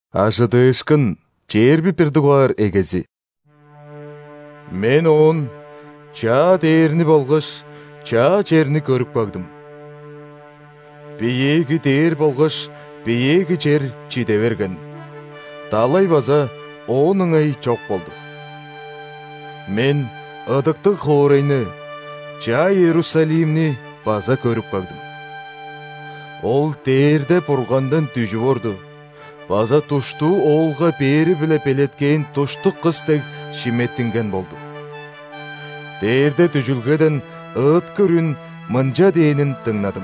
Ашыдышкын жерби пирдугар эгези. Мен он чаа дээрни болгош чаа жерни көрүп багдым. Биеги дээр болгош биеги жер чиде берген. Далай база оның ай чок болду. Мен ыдыкты хоорайны, чаа Иерусалимни база көрүп багдым. Ол дээрде бургандан түжүп орду. База туштуу оолга бери биле белеткен туштук кыз шиметтинген болду. Дээрде түжүлгеден ыткыр үн мынжа дээнин тыңнадым.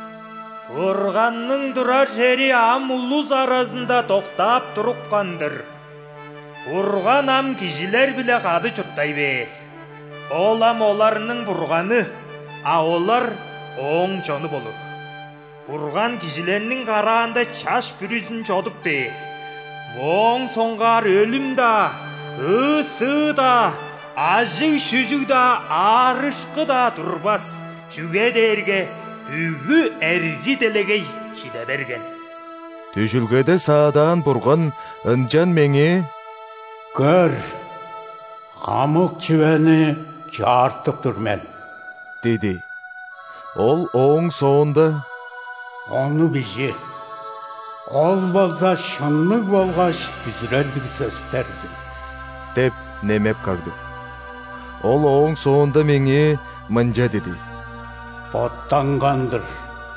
Бурганның турар жери ам улус арасында токтап туруккандыр. Бурган ам кишилер биле кады чурттай бер. Ол ам оларның бурганы, а олар оң жону болур. Бурган кишилернин караанда чаш бүрүсүн чодуп бер. Оң соңгар өлүм да, ысы да, ажы шүжү да, арышкы да турбас. Чүге дерге бүгү эрги делегей чиде берген. Түжүлгеде саадан бурган ынжан меңе: «Көр, камык чүбени жартып тур мен» деди. Ол оң соонда: «Onu бижи. Ол болса шынлык болгоч бүзүрөлдүк сөздөрдү» деп немеп кагды. Ол оң соонда меңе мынжа деди: «Боттангандыр.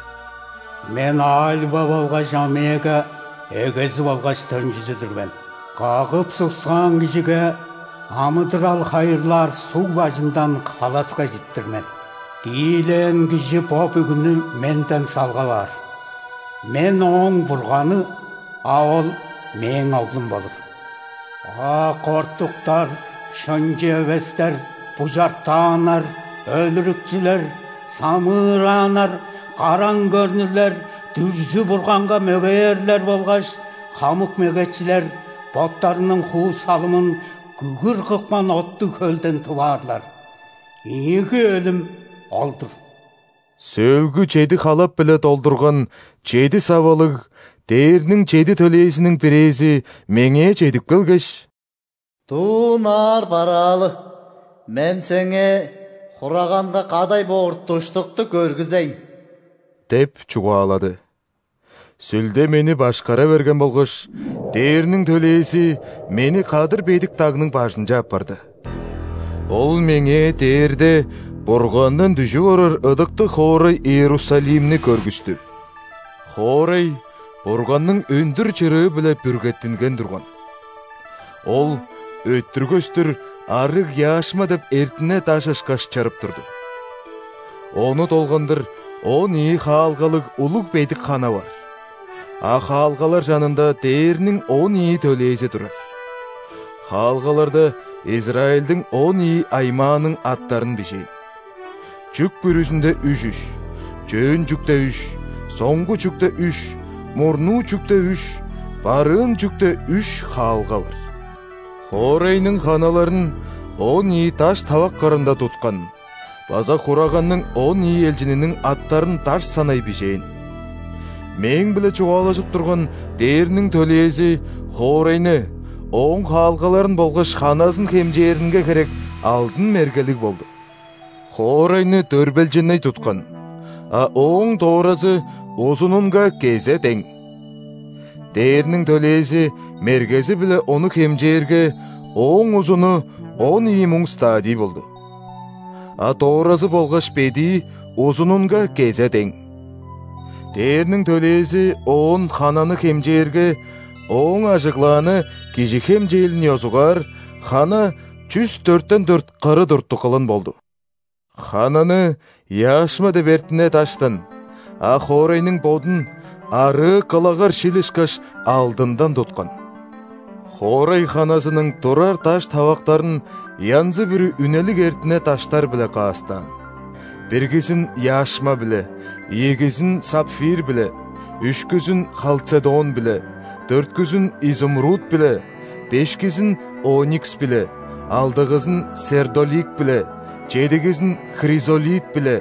Мен альба болгоч омега, эгези болгоч төнжүзүдүрмүн. Кагып суксан кишиге амыдырал хайырлар суу бажындан каласка життирмен. Дийлен киши по бүгүнү менден салгалар. Мен оң бурганы, а ол мен алдым болур. Кортуктар, шынжебестер, бужартаанар, өлүрүкчүлөр, самыыраанар, караң көрнүлөр, дүрзү бурганга мөгөйөрлөр болгоч, камык мөгөчүлөр боттарынын хуу салымын күгүр кыкман отту көлдөн тубаарлар. Ийги өлүм олдур. Сөөлгү чеди халап биле толдурган чеди сабалык дээрнин чеди төлейсинин бирээси меңе чедип келгеш: «Туунар баралы, мен сеңе хураганда кадай боортуштукту көргүзейин» деп чугаалады. Сүлде мени башкара берген болгош, дээрнин төлейси мени кадыр бейдик тагынын башынча апарды. Ол меңе дээрде бургандан түжүп орор ыдыкты хоорай Иерусалимни көргүздү. Хоорай бурганның өндүр чырыы биле бүргеттинген турган. Ол өттүргөстүр арык яашма деп эртине ташышкаш чарып турду. Ону толгондыр 10 хаалгалык улук бейдик хана бар. А хаалгалар жанында дээрнин 10 төлейси турар. Хаалгаларда Израилдин 10 аймаанын аттарын бишейин. Жүк бүрүсүндө 3, жөөн жүктө 3, соңгу жүктө 3, мурнуу жүктө 3, барыын жүктө 3 хаалга бар. Хоорайнын ханаларын 10 таш табак карында туткан. База хураганның 10 элчининин аттарын таш санай бишейин. Мең биле чугаалашып турган дээрнин төлейси хоорайны оң хаалгаларын болгош ханасын хемжээринге керек алдын мергелик болду. Хоорайны төрбелженей туткан, а оң тооразы узунунга кезе тең. Дээрнин төлейси мергези биле ону хемжээрге оң узуну 10 муң стадий болду. А тооразы болгош беди узунунга кезе тең. Дээрнин төлейси 10 хананы хемжээрге оң ажыглааны кижи хемжээлин ёзугар хана 104-4 кыры дуртту кылын болду. Хананы яшма деп эртине таштан, а хоорайнын бодун ары кылагар шилишкаш алдындан туткан. Хоорай ханасынын турар таш табактарын янзы бүрү үнелик эртине таштар биле каастан. Биргисин яшма биле, эгисин сапфир биле, үшкүсүн халцедон биле, төрткүсүн изумруд биле, бешкисин оникс биле, алдыгысын сердолик биле, жетигисин хризолит биле,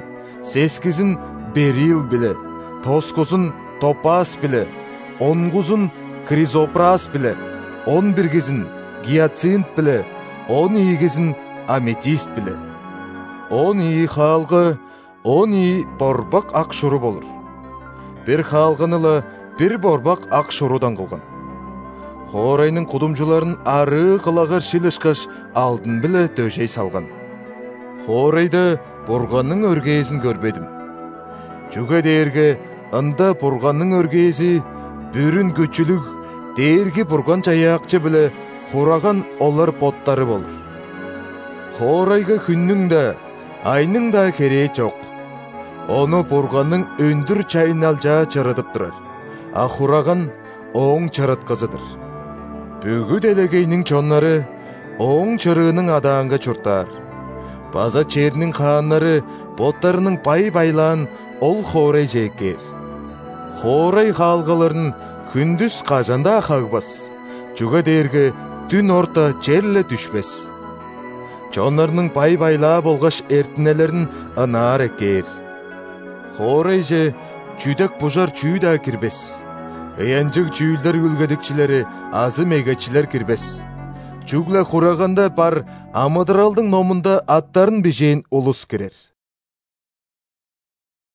сескисин берил биле, тоскусун топаз биле, онгусун кризопрас биле, он биргизин гиацинт биле, он ийгизин аметист биле. Он ий халгы, он ий борбак ак шуру болур. Бир халгыныла бир борбак ак шурудан кылган. Хоорайнын кудумжуларын ары кылагыр шилышкаш алдын биле төшей салган. Хоорайда бурганның өргейсин көрбедим. Жүгө дээрге ында бурганның өргейси бүрүн көчүлүк дээрги бурган жаякчы биле хураган олар поттары болур. Хоорайга күннүң да, айның да кереги жок. Оны бурганның өндүр чайналжа чырытып турар. А хураган оң чырыткызыдыр. Бүгү делегейнин чоннары оң чырыынын адаанга чуртар. База чернин хааннары боттарының байлаан ол хоорай жекер. Хоорай халгаларын күндүз кажанда хагбас. Жүгө дээрге түн орта жерле түшпес. Чоннарының байлаа болгаш эртинелерин ынаар экер. Хоорай же чүйдек бужар чүйда кирбес. Ыянжык чүйүлдер үлгедикчилери азы мегечилер кирбес. Чугла хураганда бар амыдыралдың номунда аттарын бижейин улус кирер.